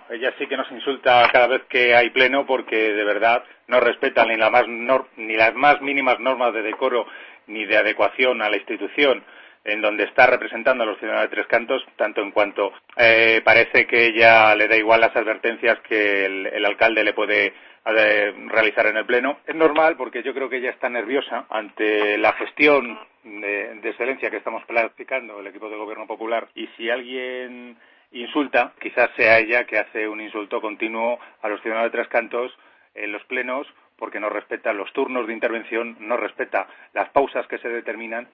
Ella sí que nos insulta cada vez que hay pleno porque de verdad no respeta ni las más mínimas normas de decoro ni de adecuación a la institución en donde está representando a los ciudadanos de Tres Cantos, tanto en cuanto parece que ella le da igual las advertencias que el alcalde le puede realizar en el pleno. Es normal porque yo creo que ella está nerviosa ante la gestión de excelencia que estamos practicando el equipo de gobierno popular, y si alguien insulta, quizás sea ella, que hace un insulto continuo a los ciudadanos de Tres Cantos en los plenos, porque no respeta los turnos de intervención, no respeta las pausas que se determinan.